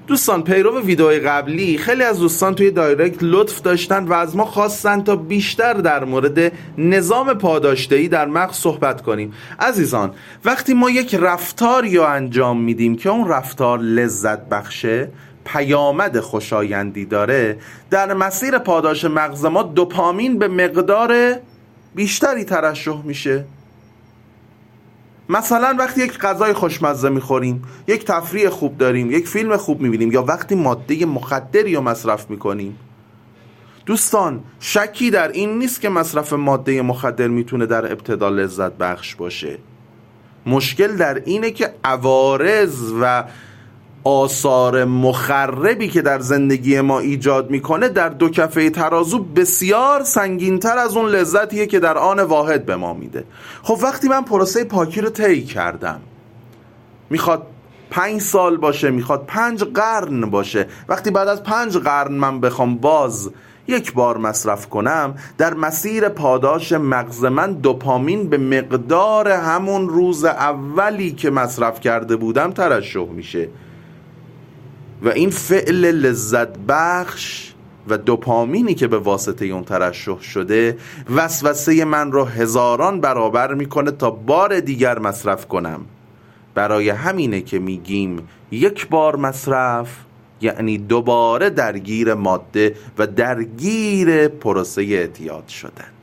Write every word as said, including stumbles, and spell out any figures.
دوستان پیرو ویدئوی قبلی خیلی از دوستان توی دایرکت لطف داشتن و از ما خواستن تا بیشتر در مورد نظام پاداشدهی در مغز صحبت کنیم. عزیزان، وقتی ما یک رفتاری رو انجام میدیم که اون رفتار لذت بخشه، پیامد خوشایندی داره، در مسیر پاداش مغز ما دوپامین به مقدار بیشتری ترشح میشه. مثلا وقتی یک غذای خوشمزه میخوریم، یک تفریح خوب داریم، یک فیلم خوب میبینیم، یا وقتی ماده مخدری رو مصرف میکنیم. دوستان، شکی در این نیست که مصرف ماده مخدر میتونه در ابتدا لذت بخش باشه. مشکل در اینه که عوارض و آثار مخربی که در زندگی ما ایجاد میکنه در دو کفه ترازو بسیار سنگین‌تر از اون لذتیه که در آن واحد به ما میده. خب وقتی من پروسه پاکی رو طی کردم، میخواد پنج سال باشه، میخواد پنج قرن باشه، وقتی بعد از پنج قرن من بخوام باز یک بار مصرف کنم، در مسیر پاداش مغز من دوپامین به مقدار همون روز اولی که مصرف کرده بودم ترشح میشه و این فعل لذت بخش و دوپامینی که به واسطه اون ترشح شده وسوسه من رو هزاران برابر میکنه تا بار دیگر مصرف کنم. برای همینه که میگیم یک بار مصرف یعنی دوباره درگیر ماده و درگیر پروسه اعتیاد شدن.